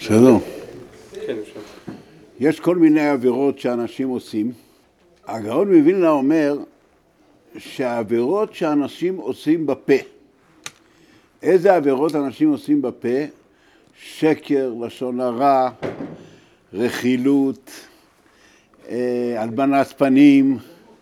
בסדר? כן, אפשר. יש כל מיני עבירות שאנשים עושים. הגאון מווילנה אומר שהעבירות שאנשים עושים בפה, איזה עבירות אנשים עושים בפה? שקר, לשון הרע, רכילות, הלבנת פנים,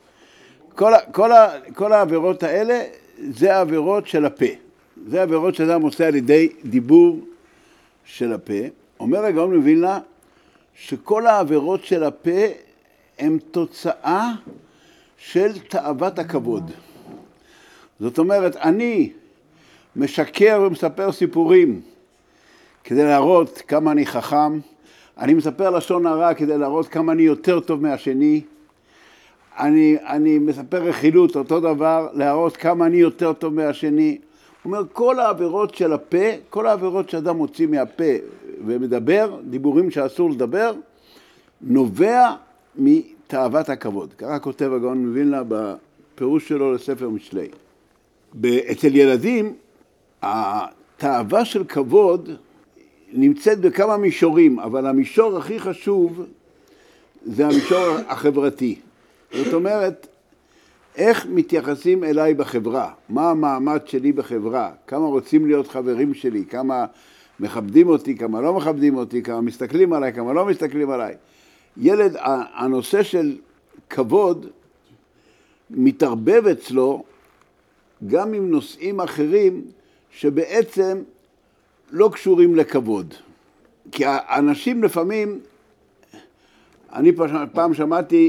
כל העבירות האלה זה העבירות של הפה. זה העבירות שאדם עושה על ידי דיבור של הפה. אומר הגאון מווילנה שכל העבירות של הפה הן תוצאה של תאוות הכבוד. זאת אומרת, אני משקר ומספר סיפורים כדי להראות כמה אני חכם, אני מספר לשון הרע כדי להראות כמה אני יותר טוב מהשני, אני מספר רכילות, אותו דבר, להראות כמה אני יותר טוב מהשני. הוא אומר, כל העבירות של הפה, כל העבירות שאדם מוציא מהפה ומדבר, דיבורים שאסור לדבר, נובע מתאוות הכבוד. ככה כותב הגאון מווילנה בפירוש שלו לספר משלי. אצל ילדים, התאווה של כבוד נמצאת בכמה מישורים, אבל המישור הכי חשוב זה המישור החברתי. זאת אומרת, איך מתייחסים אליי בחברה? מה המעמד שלי בחברה? כמה רוצים להיות חברים שלי? כמה מכבדים אותי? כמה לא מכבדים אותי? כמה מסתכלים עליי? כמה לא מסתכלים עליי? ילד, הנושא של כבוד מתערבב אצלו גם עם נושאים אחרים שבעצם לא קשורים לכבוד. כי האנשים לפעמים, אני פעם שמעתי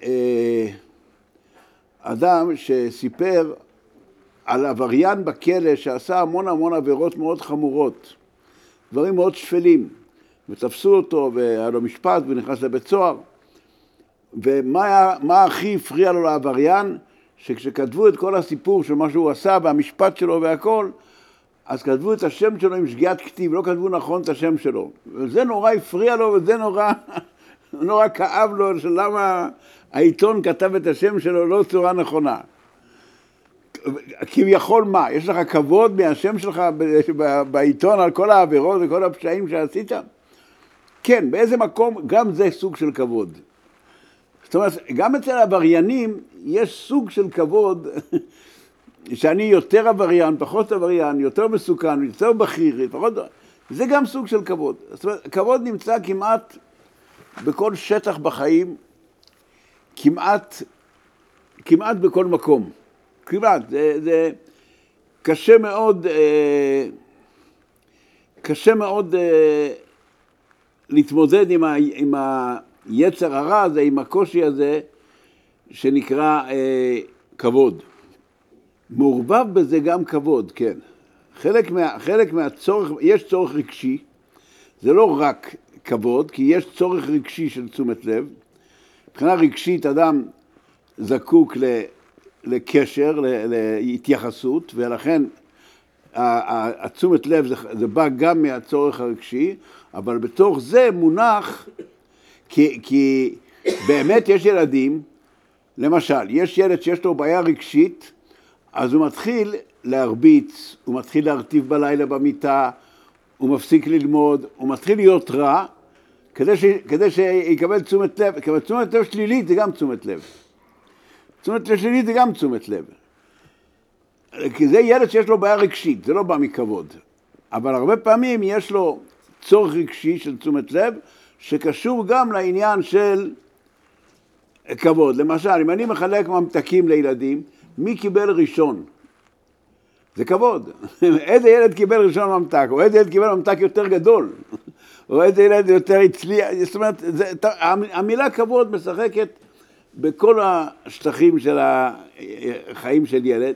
אדם שסיפר על עבריין בכלא שעשה המון עבירות מאוד חמורות, דברים מאוד שפלים, ותפסו אותו והיה לו משפט ונכנס לבית סוהר. ומה הכי הפריע לו לעבריין? שכשכתבו את כל הסיפור של מה שהוא עשה והמשפט שלו והכל, אז כתבו את השם שלו עם שגיאת כתיב, לא כתבו נכון את השם שלו. וזה נורא הפריע לו וזה נורא כאב לו שלמה העיתון כתב את השם שלו לא צורה נכונה. כביכול מה? יש לך כבוד מהשם שלך בעיתון על כל העבירות וכל הפשעים שעשית? כן, באיזה מקום גם זה סוג של כבוד. זאת אומרת, גם אצל העבריינים יש סוג של כבוד שאני יותר עבריין, פחות עבריין, יותר מסוכן, יותר בכיר, פחות... זה גם סוג של כבוד. זאת אומרת, כבוד נמצא כמעט בכל שטח בחיים, כמעט בכל מקום. כמעט, זה קשה מאוד להתמודד עם היצר הרע הזה, עם הקושי הזה שנקרא כבוד. מעורבב בזה גם כבוד, כן. חלק מהצורך, יש צורך רגשי, זה לא רק כבוד, כי יש צורך רגשי של תשומת לב. מבחינה רגשית אדם זקוק לקשר, להתייחסות, ולכן התשומת לב זה בא גם מהצורך הרגשי, אבל בתוך זה מונח, כי באמת יש ילדים, למשל, יש ילד שיש לו בעיה רגשית, אז הוא מתחיל להרביץ, הוא מתחיל להרטיב בלילה במיטה, הוא מפסיק ללמוד, הוא מתחיל להיות רע, כדי שיקבל תשומת לב. כי תשומת לב שלילית זה גם תשומת לב. תשומת לב שלילית זה גם תשומת לב. כי זה ילד שיש לו בעיה רגשית, זה לא בא מכבוד. אבל הרבה פעמים יש לו צורך רגשי של תשומת לב, שקשור גם לעניין של כבוד. למשל, אם אני מחלק ממתקים לילדים, מי קיבל ראשון? זה כבוד. איזה ילד קיבל ראשון ממתק, או איזה ילד קיבל ממתק יותר גדול, או איזה ילד יותר הצליח. זאת אומרת, המילה כבוד משחקת בכל השטחים של החיים של ילד.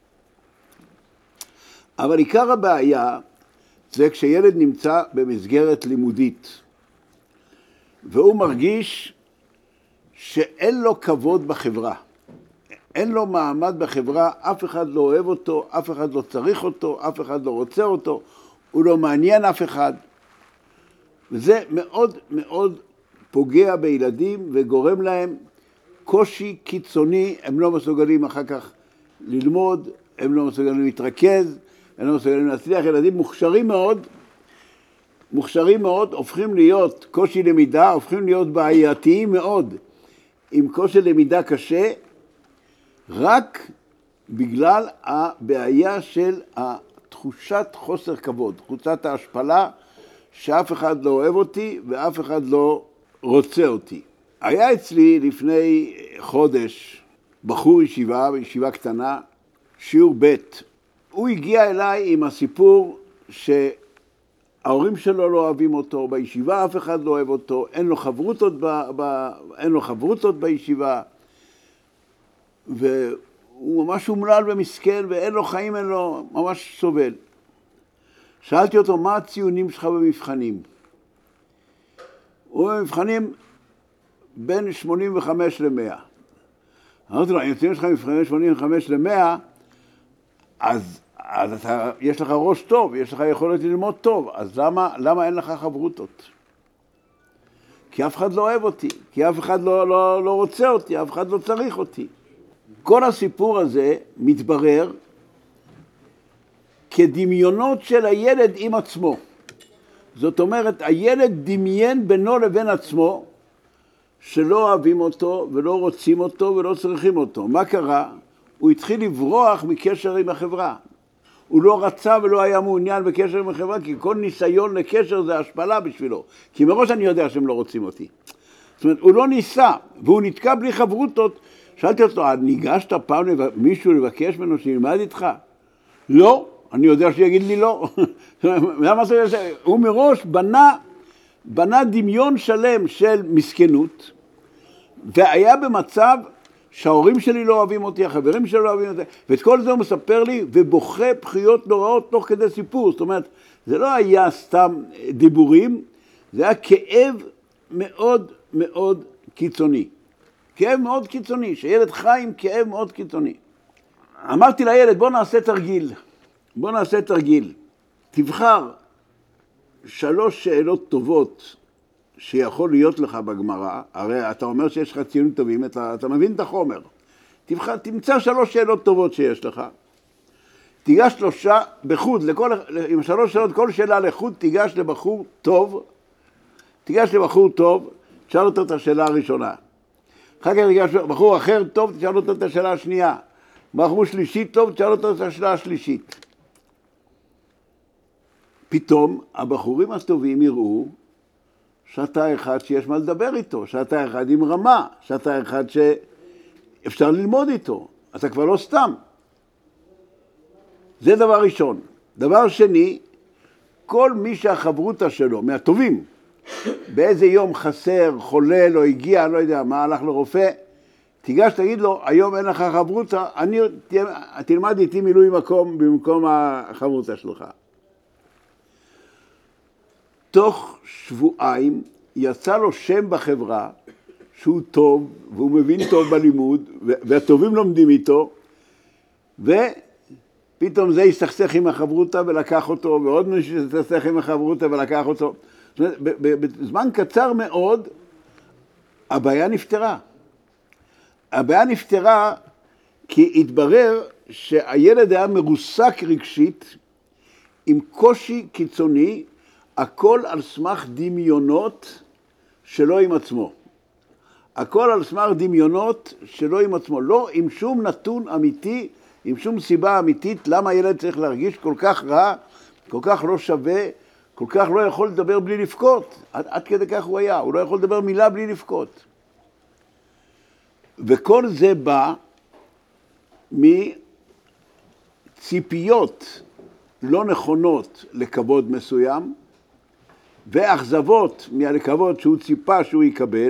אבל עיקר הבעיה זה כשילד נמצא במסגרת לימודית, והוא מרגיש שאין לו כבוד בחברה. אין לו מעמד בחברה, אף אחד לא אוהב אותו, אף אחד לא צריך אותו, אף אחד לא רוצה אותו, הוא לא מעניין אף אחד. וזה מאוד מאוד פוגע בילדים וגורם להם קושי קיצוני, הם לא מסוגלים אחר כך ללמוד, הם לא מסוגלים להתרכז, הם לא מסוגלים להצליח. ילדים מוכשרים מאוד, מוכשרים מאוד, הופכים להיות קושי למידה, הופכים להיות בעייתיים מאוד, עם קושי למידה קשה, רק בגלל הבעיה של תחושת חוסר כבוד, תחושת ההשפלה, שאף אחד לא אוהב אותי ואף אחד לא רוצה אותי. היה אצלי לפני חודש בחור ישיבה, בישיבה קטנה, שיעור ב'. הוא הגיע אליי עם הסיפור שההורים שלו לא אוהבים אותו, בישיבה אף אחד לא אוהב אותו, אין לו חברותות בישיבה, והוא ממש אומלל ומסכן ואין לו חיים, אין לו, ממש סובל. שאלתי אותו, מה הציונים שלך במבחנים? הוא במבחנים בין 85 ל-100. אמרתי לו, אם הציונים שלך במבחנים 85 ל-100, אז יש לך ראש טוב, יש לך יכולת ללמוד טוב, אז למה אין לך חברותות? כי אף אחד לא אוהב אותי, כי אף אחד לא רוצה אותי, אף אחד לא צריך אותי. כל הסיפור הזה מתברר כדמיונות של הילד עם עצמו. זאת אומרת, הילד דמיין בינו לבין עצמו שלא אוהבים אותו ולא רוצים אותו ולא צריכים אותו. מה קרה? הוא התחיל לברוח מקשר עם החברה. הוא לא רצה ולא היה מעוניין בקשר עם החברה, כי כל ניסיון לקשר זה השפלה בשבילו. כי מראש אני יודע שהם לא רוצים אותי. זאת אומרת, הוא לא ניסה, והוא נתקע בלי חברותות. שאלתי אותו, ניגשת פעם מישהו לבקש ממנו שילמד איתך? לא, אני יודע שיגיד לי לא. למה זה? הוא מראש בנה דמיון שלם של מסכנות, והיה במצב שההורים שלי לא אוהבים אותי, החברים שלי לא אוהבים אותי, ואת כל זה הוא מספר לי, ובוכה בחיות נוראות תוך כדי סיפור. זאת אומרת, זה לא היה סתם דיבורים, זה היה כאב מאוד מאוד קיצוני. כאב מאוד קיצוני, שילד חי עם כאב מאוד קיצוני. אמרתי לילד, בוא נעשה תרגיל. תבחר 3 שאלות טובות שיכול להיות לך בגמרא, הרי אתה אומר שיש לך ציונים טובים, אתה מבין את החומר. תמצא 3 שאלות טובות שיש לך, תיגש 3 בחוד, עם 3 שאלות, כל שאלה לחוד, תיגש לבחור טוב, תשאל אותו את השאלה הראשונה. אחר כך תיגש בחור אחר טוב, תשאל אותו את השאלה השנייה. בחור שלישי טוב, תשאל אותו את השאלה השלישית. פתאום הבחורים הטובים יראו שאתה אחד שיש מה לדבר איתו, שאתה אחד עם רמה, שאתה אחד שאפשר ללמוד איתו. אתה כבר לא סתם. זה דבר ראשון. דבר שני, כל מי שהחברותה שלו, מהטובים, באיזה יום חסר, חולה, לא הגיע, לא יודע מה, הלך לרופא, תיגש, תגיד לו, היום אין לך חברותה, תלמד איתי מילוי מקום במקום החברותה שלך. תוך שבועיים יצא לו שם בחברה שהוא טוב, והוא מבין טוב בלימוד, והטובים לומדים איתו, ופתאום זה יסתכסך עם החברותה ולקח אותו, ועוד מישהו יסתכסך עם החברותה ולקח אותו. זאת אומרת, בזמן קצר מאוד, הבעיה נפתרה. הבעיה נפתרה כי התברר שהילד היה מרוסק רגשית, עם קושי קיצוני, הכל על סמך דמיונות שלא עם עצמו. הכל על סמך דמיונות שלא עם עצמו. לא עם שום נתון אמיתי, עם שום סיבה אמיתית, למה ילד צריך להרגיש כל כך רע, כל כך לא שווה, כל כך לא יכול לדבר בלי לבכות. עד כדי כך הוא היה, הוא לא יכול לדבר מילה בלי לבכות. וכל זה בא מציפיות לא נכונות לכבוד מסוים, ואכזבות מהכבוד שהוא ציפה שהוא יקבל.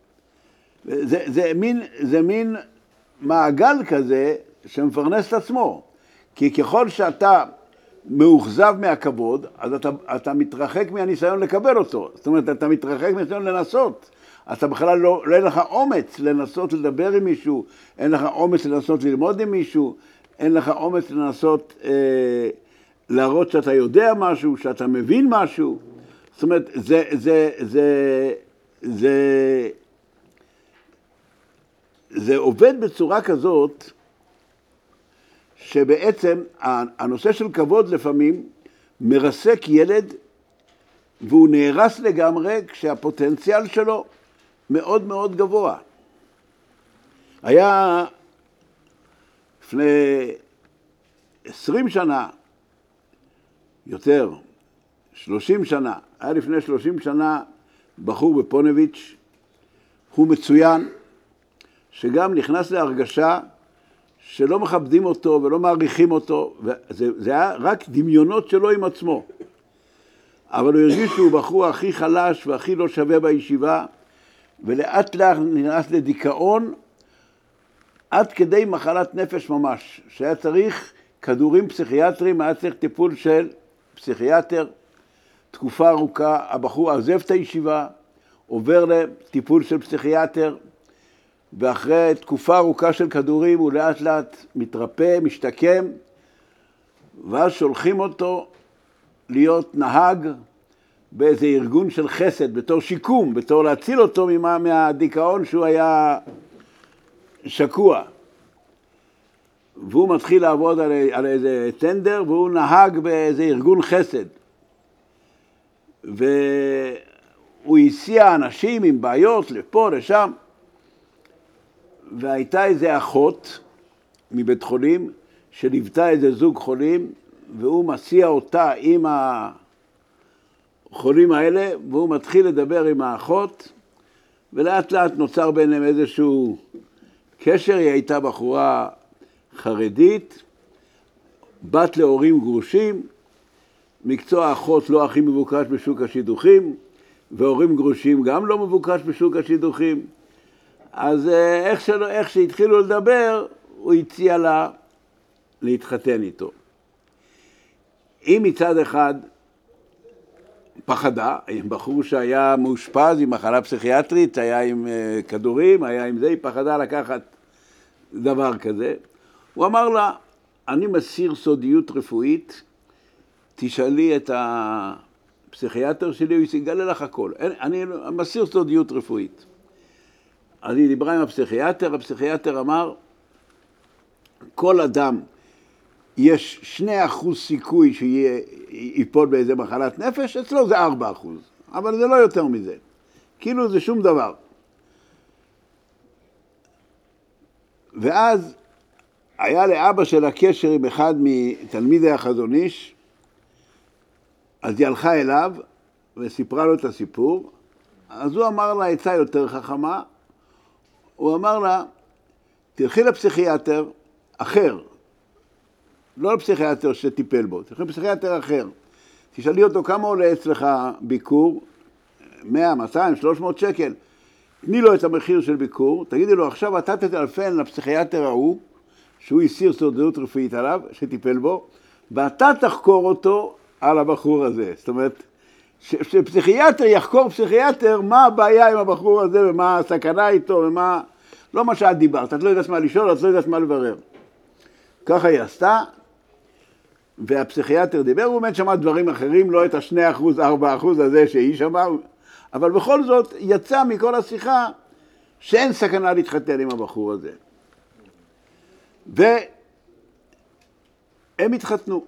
זה מין מעגל כזה שמפרנס את עצמו. כי ככל שאתה מאוכזב מהכבוד, אז אתה מתרחק מהניסיון לקבל אותו. זאת אומרת, אתה מתרחק מהניסיון לנסות. אתה בכלל לא אין לך אומץ לנסות לדבר עם מישהו, אין לך אומץ לנסות ללמוד עם מישהו, אין לך אומץ לנסות להראות שאתה יודע משהו, שאתה מבין משהו. זאת אומרת, זה עובד בצורה כזאת, שבעצם הנושא של כבוד לפעמים מרסק ילד והוא נהרס לגמרי כשהפוטנציאל שלו מאוד מאוד גבוה. היה לפני 20 שנה, יותר, 30 שנה, היה לפני 30 שנה בחור בפונביץ', הוא מצוין, שגם נכנס להרגשה שלא מכבדים אותו ולא מעריכים אותו, זה היה רק דמיונות שלו עם עצמו. אבל הוא הרגיש שהוא בחור הכי חלש והכי לא שווה בישיבה, ולאט לאט נכנס לדיכאון, עד כדי מחלת נפש ממש, שהיה צריך כדורים פסיכיאטריים, היה צריך טיפול של פסיכיאטר. תקופה ארוכה, הבחור עזב את הישיבה, עובר לטיפול של פסיכיאטר, ואחרי תקופה ארוכה של כדורים הוא לאט לאט מתרפא, משתקם, ואז שולחים אותו להיות נהג באיזה ארגון של חסד, בתור שיקום, בתור להציל אותו מהדיכאון שהוא היה שקוע. והוא מתחיל לעבוד על איזה טנדר, והוא נהג באיזה ארגון חסד. והוא הסיע אנשים עם בעיות לפה, לשם. והייתה איזה אחות מבית חולים, שליוותה איזה זוג חולים, והוא מסיע אותה עם החולים האלה, והוא מתחיל לדבר עם האחות, ולאט לאט נוצר ביניהם איזשהו קשר. היא הייתה בחורה חרדית, בת להורים גרושים, מקצוע האחות לא הכי מבוקש בשוק השידוכים, והורים גרושים גם לא מבוקש בשוק השידוכים. אז איך שהתחילו לדבר, הוא הציע לה להתחתן איתו. היא מצד אחד פחדה, עם בחור שהיה מאושפז עם מחלה פסיכיאטרית, היה עם כדורים, היה עם זה, היא פחדה לקחת דבר כזה. הוא אמר לה, אני מסיר סודיות רפואית, תשאלי את הפסיכיאטר שלי, הוא יגלה לך הכל. אני מסיר סודיות רפואית. אז היא דיברה עם הפסיכיאטר אמר, כל אדם יש 2% סיכוי שיפול באיזה מחלת נפש, אצלו זה 4%, אבל זה לא יותר מזה. כאילו זה שום דבר. ואז היה לאבא שלה קשר עם אחד מתלמידי החזון איש, אז היא הלכה אליו וסיפרה לו את הסיפור, אז הוא אמר לה עצה יותר חכמה, הוא אמר לה, תלכי לפסיכיאטר אחר, לא לפסיכיאטר שטיפל בו, תלכי לפסיכיאטר אחר, תשאלי אותו כמה עולה אצלך ביקור, 100, 200, 300 שקל, תני לו את המחיר של ביקור, תגידי לו עכשיו אתה תטלפן לפסיכיאטר ההוא, שהוא הסיר סודיות רפואית עליו, שטיפל בו, ואתה תחקור אותו על הבחור הזה. זאת אומרת, שפסיכיאטר יחקור פסיכיאטר, מה הבעיה עם הבחור הזה, ומה הסכנה איתו, ומה... לא מה שאת דיברת, את לא יודעת מה לשאול, את לא יודעת מה לברר. ככה היא עשתה, והפסיכיאטר דיבר, הוא באמת שמע דברים אחרים, לא את ה2%, 4% הזה שהיא שמעה, אבל בכל זאת יצא מכל השיחה שאין סכנה להתחתן עם הבחור הזה. והם התחתנו.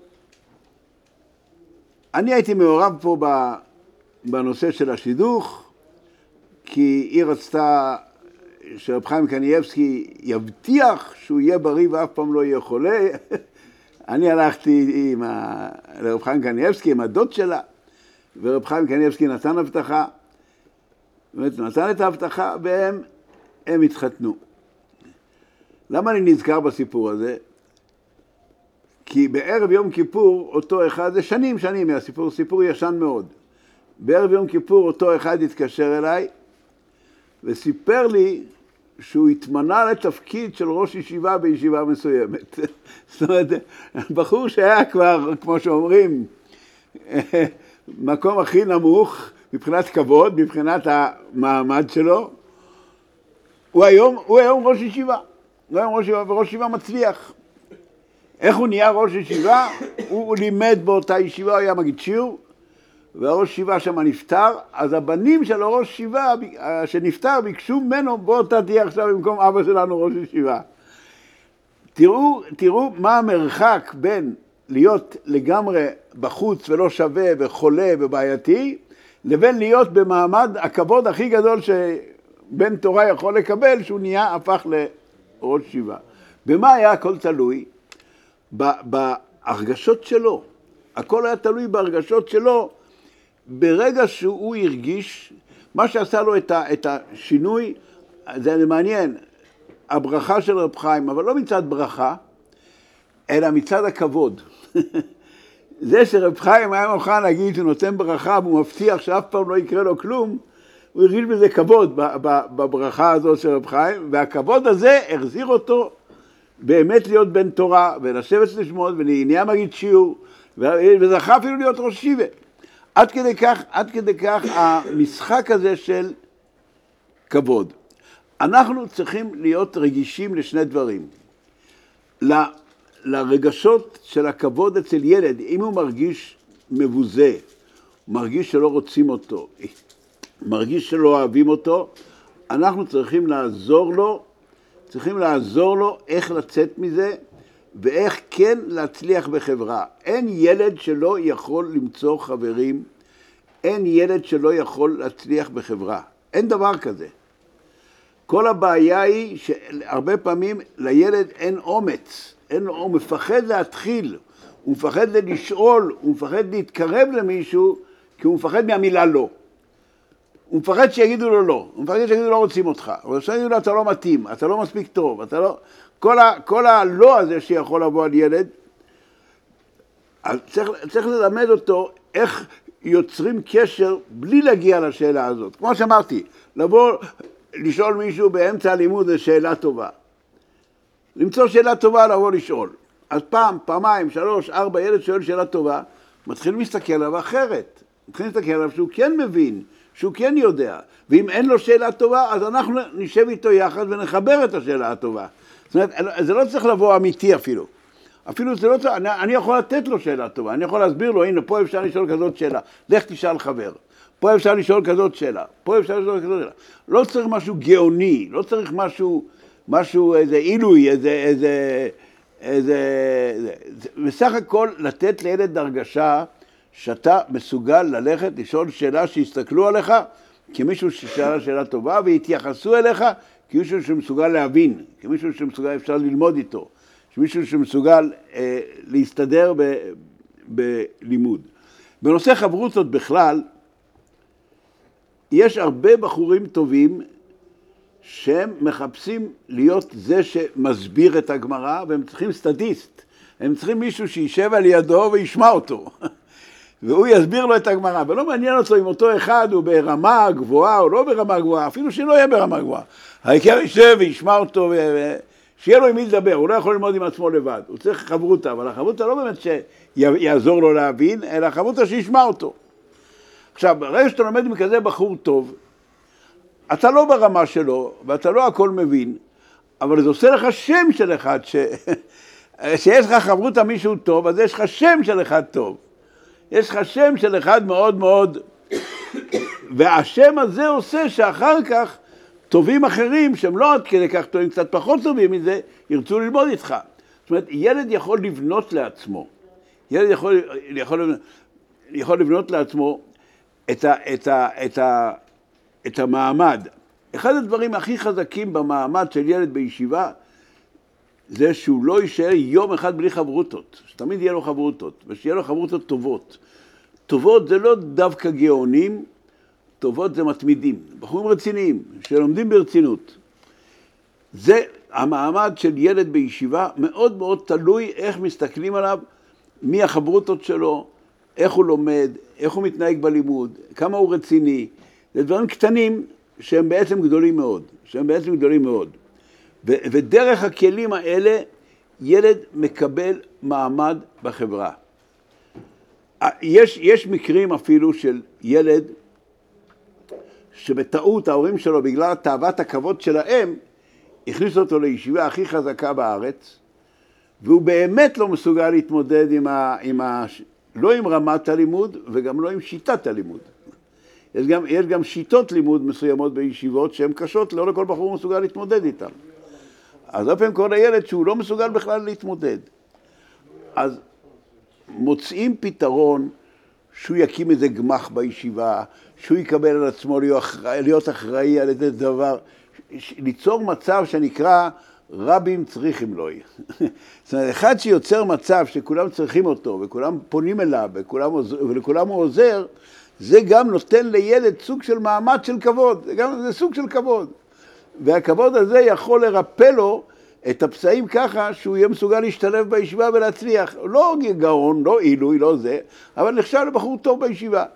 אני הייתי מעורב פה בנושא של השידוך, כי היא רצתה שרב חיים קניאבסקי יבטיח שהוא יהיה בריא ואף פעם לא יהיה חולה. אני הלכתי לרב חיים קניאבסקי עם הדוד שלה, ורב חיים קניאבסקי נתן הבטחה, נתן את ההבטחה והם התחתנו. למה אני נזכר בסיפור הזה? כי בערב יום כיפור אותו אחד, זה שנים מהסיפור, סיפור ישן מאוד. בערב יום כיפור אותו אחד התקשר אליי וסיפר לי שהוא התמנה לתפקיד של ראש ישיבה בישיבה מסוימת. זאת אומרת, בחור שהיה כבר, כמו שאומרים, מקום הכי נמוך מבחינת כבוד, מבחינת המעמד שלו, הוא היום ראש ישיבה. הוא היום ראש ישיבה, וראש ישיבה מצליח. איך הוא נהיה ראש ישיבה? הוא לימד באותה ישיבה, הוא היה מגיד שיעור, והראש ישיבה שם נפטר, אז הבנים של הראש ישיבה שנפטר ביקשו ממנו, בוא אתה תהיה עכשיו במקום אבא שלנו ראש ישיבה. תראו מה המרחק בין להיות לגמרי בחוץ ולא שווה וחולה ובעייתי, לבין להיות במעמד הכבוד הכי גדול שבן תורה יכול לקבל, שהוא נהיה, הפך לראש ישיבה. במה היה הכל תלוי? בהרגשות שלו. הכל היה תלוי בהרגשות שלו. ברגע שהוא הרגיש, מה שעשה לו את השינוי, זה מעניין, הברכה של רב חיים, אבל לא מצד ברכה, אלא מצד הכבוד. זה שרב חיים היה מוכן להגיד שהוא נותן ברכה והוא מבטיח שאף פעם לא יקרה לו כלום, הוא הרגיש בזה כבוד בברכה הזאת של רב חיים, והכבוד הזה החזיר אותו באמת להיות בן תורה ולשבת לשמות ונהיה מגיד שיעור, וזכה אפילו להיות ראש ישיבה. עד כדי כך המשחק הזה של כבוד. אנחנו צריכים להיות רגישים לשני דברים. לרגשות של הכבוד אצל ילד, אם הוא מרגיש מבוזה, מרגיש שלא רוצים אותו, מרגיש שלא אוהבים אותו, אנחנו צריכים לעזור לו איך לצאת מזה, ואיך כן להצליח בחברה. אין ילד שלא יכול למצוא חברים, אין ילד שלא יכול להצליח בחברה. אין דבר כזה. כל הבעיה היא שהרבה פעמים לילד אין אומץ, הוא מפחד להתחיל, הוא מפחד לשאול, הוא מפחד להתקרב למישהו, כי הוא מפחד מהמילה לא. הוא מפחד שיגידו לו לא, הוא מפחד שיגידו לא רוצים אותך, אבל שיגידו לו אתה לא מתאים, אתה לא מספיק טוב, אתה לא... כל הלא הזה שיכול לבוא על ילד, אז צריך ללמד אותו איך יוצרים קשר בלי להגיע לשאלה הזאת. כמו שאמרתי, לבוא לשאול מישהו באמצע הלימוד זה שאלה טובה. למצוא שאלה טובה לבוא לשאול. אז פעם, פעמיים, 3, 4, ילד שואל שאלה טובה, מתחיל להסתכל עליו אחרת. מתחיל להסתכל עליו שהוא כן מבין, שהוא כן יודע. ואם אין לו שאלה טובה, אז אנחנו נשב איתו יחד ונחבר את השאלה הטובה. זאת אומרת, זה לא צריך לבוא אמיתי אפילו. אפילו זה לא צריך, אני יכול לתת לו שאלה טובה, אני יכול להסביר לו, הנה, פה אפשר לשאול כזאת שאלה, לך תשאל חבר. פה אפשר לשאול כזאת שאלה, פה אפשר לשאול כזאת שאלה. לא צריך משהו גאוני, לא צריך משהו, איזה עילוי, בסך הכל לתת לילד הרגשה שאתה מסוגל ללכת לשאול שאלה שיסתכלו עליך כמישהו ששאלה שאלה טובה והתייחסו אליך כמישהו שמסוגל להבין, כמישהו שמסוגל אפשר ללמוד איתו, כמישהו שמסוגל להסתדר בלימוד. בנושא חברותות בכלל, יש הרבה בחורים טובים שהם מחפשים להיות זה שמסביר את הגמרא, והם צריכים סטדיסט, הם צריכים מישהו שישב על ידו וישמע אותו, והוא יסביר לו את הגמרא, ולא מעניין אותו אם אותו אחד הוא ברמה גבוהה או לא ברמה גבוהה, אפילו שלא יהיה ברמה גבוהה. העיקר יישב וישמע אותו, שיהיה לו עם מי לדבר, הוא לא יכול ללמוד עם עצמו לבד, הוא צריך חברותה, אבל החברותה לא באמת שיעזור לו להבין, אלא החברותה שישמע אותו. עכשיו, ברגע שאתה לומד עם כזה בחור טוב, אתה לא ברמה שלו, ואתה לא הכל מבין, אבל זה עושה לך שם של אחד, שיש לך חברותה מישהו טוב, אז יש לך שם של אחד טוב. יש לך שם של אחד מאוד מאוד, והשם הזה עושה שאחר כך טובים אחרים, שהם לא עד כדי כך טובים, קצת פחות טובים מזה, ירצו ללמוד איתך. זאת אומרת, ילד יכול לבנות לעצמו, ילד יכול לבנות לעצמו את המעמד. אחד הדברים הכי חזקים במעמד של ילד בישיבה, זה שהוא לא יישאר יום אחד בלי חברותות, שתמיד יהיה לו חברותות, ושיהיה לו חברותות טובות. טובות זה לא דווקא גאונים, טובות זה מתמידים, בחורים רציניים, שלומדים ברצינות. זה המעמד של ילד בישיבה, מאוד מאוד תלוי איך מסתכלים עליו, מי החברותות שלו, איך הוא לומד, איך הוא מתנהג בלימוד, כמה הוא רציני. זה דברים קטנים שהם בעצם גדולים מאוד. ודרך הכלים האלה ילד מקבל מעמד בחברה. יש מקרים אפילו של ילד שבטעות ההורים שלו בגלל תאוות הכבוד שלהם הכניסו אותו לישיבה הכי חזקה בארץ, והוא באמת לא מסוגל להתמודד לא עם רמת הלימוד וגם לא עם שיטת הלימוד. יש גם שיטות לימוד מסוימות בישיבות שהן קשות, לא לכל בחור מסוגל להתמודד איתן. אז אופן כל הילד שהוא לא מסוגל בכלל להתמודד. אז מוצאים פתרון שהוא יקים איזה גמח בישיבה, שהוא יקבל על עצמו להיות אחראי על איזה דבר, ליצור מצב שנקרא רבים צריכים לו. זאת אומרת, אחד שיוצר מצב שכולם צריכים אותו, וכולם פונים אליו, ולכולם הוא עוזר, זה גם נותן לילד סוג של מעמד של כבוד, זה סוג של כבוד. והכבוד הזה יכול לרפא לו את הפצעים ככה שהוא יהיה מסוגל להשתלב בישיבה ולהצליח. לא גאון, לא עילוי, לא זה, אבל נחשב לבחור טוב בישיבה.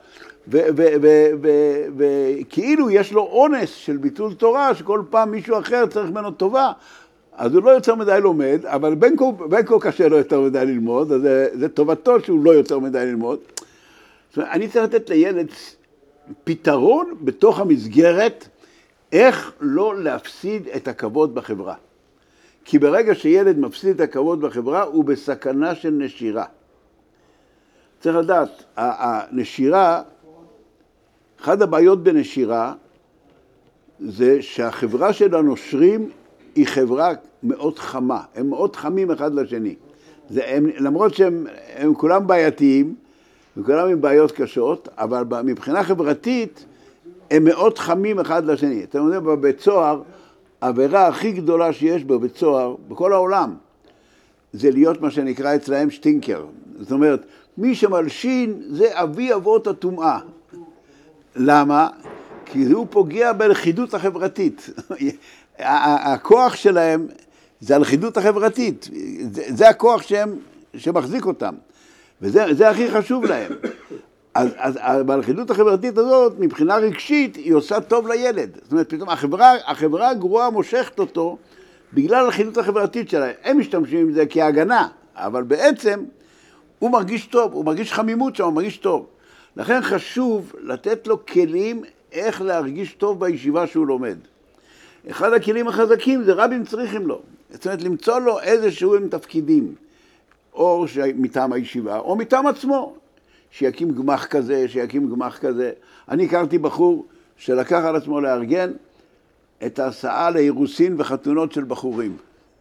וכאילו יש לו אונס של ביטול תורה, שכל פעם מישהו אחר צריך ממנו טובה, אז הוא לא יותר מדי לומד, אבל בין כה קשה לו יותר מדי ללמוד, אז זה טובתו שהוא לא יותר מדי ללמוד. זאת אומרת, אני צריך לתת לילד פתרון בתוך המסגרת, איך לא להפסיד את הכבוד בחברה. כי ברגע שילד מפסיד את הכבוד בחברה, הוא בסכנה של נשירה. צריך לדעת, הנשירה, אחת הבעיות בנשירה, זה שהחברה של הנושרים היא חברה מאוד חמה. הם מאוד חמים אחד לשני. למרות שהם כולם בעייתיים, וכולם עם בעיות קשות, אבל מבחינה חברתית, הם מאוד חמים אחד לשני. אתם יודעים, בבית סוהר, העבירה הכי גדולה שיש בבית סוהר, בכל העולם, זה להיות מה שנקרא אצלהם שטינקר. זאת אומרת, מי שמלשין זה אבי אבות הטומאה. למה? כי הוא פוגע בלכידות החברתית. הכוח שלהם זה הלכידות החברתית. זה הכוח שמחזיק אותם. וזה הכי חשוב להם. אז בלכידות החברתית הזאת, מבחינה רגשית, היא עושה טוב לילד. זאת אומרת, פתאום החברה הגרועה מושכת אותו בגלל הלכידות החברתית שלהם. הם משתמשים עם זה כהגנה, אבל בעצם הוא מרגיש טוב, הוא מרגיש חמימות שם, הוא מרגיש טוב. לכן חשוב לתת לו כלים איך להרגיש טוב בישיבה שהוא לומד. אחד הכלים החזקים זה רבים צריכים לו. זאת אומרת, למצוא לו איזשהו עם תפקידים, או מטעם הישיבה, או מטעם עצמו. שיקים גמח כזה, שיקים גמח כזה. אני הכרתי בחור שלקח על עצמו לארגן את ההסעה לאירוסין וחתונות של בחורים.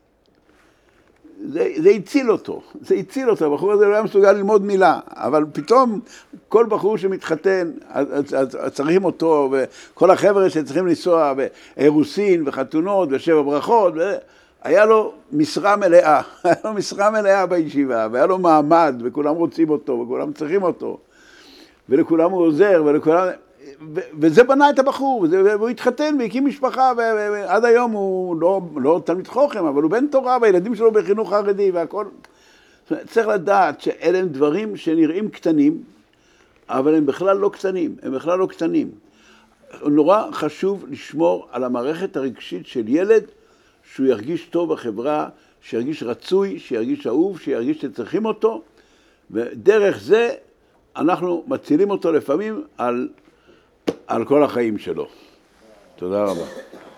זה הציל אותו, הבחור הזה לא היה מסוגל ללמוד מילה, אבל פתאום כל בחור שמתחתן, אז צריכים אותו, וכל החבר'ה שצריכים לנסוע, ואירוסין וחתונות ושבע ברכות, היה לו משרה מלאה, בישיבה, והיה לו מעמד, וכולם רוצים אותו, וכולם צריכים אותו, ולכולם הוא עוזר, וזה בנה את הבחור, והוא התחתן והקים משפחה, ועד היום הוא לא תלמיד חוכם, אבל הוא בן תורה, והילדים שלו בחינוך חרדי והכל. צריך לדעת שאלה הם דברים שנראים קטנים, אבל הם בכלל לא קטנים, נורא חשוב לשמור על המערכת הרגשית של ילד, שהוא ירגיש טוב בחברה, שירגיש רצוי, שירגיש אהוב, שירגיש שצריכים אותו, ודרך זה אנחנו מצילים אותו לפעמים על כל החיים שלו. תודה רבה.